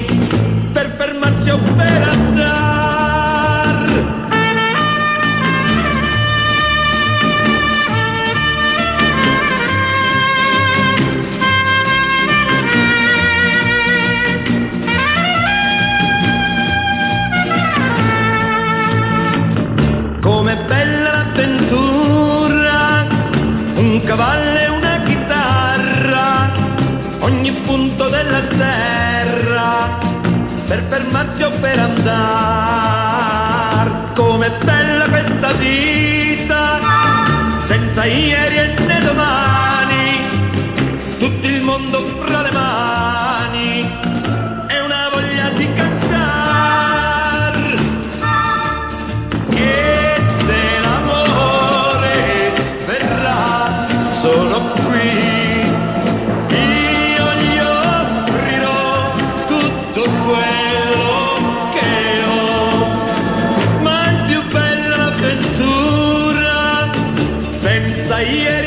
per fermarsi o per andar. Com'è bella l'avventura, un cavallo e una chitarra, ogni punto della terra, per fermarsi o per andar. Com'è bella questa vita, senza ieri e né domani, tutto il mondo fra le mani, e una voglia di cantar, che se l'amore verrà solo qui, io gli offrirò tutto quello che ho. Ma è più bella l'avventura senza ieri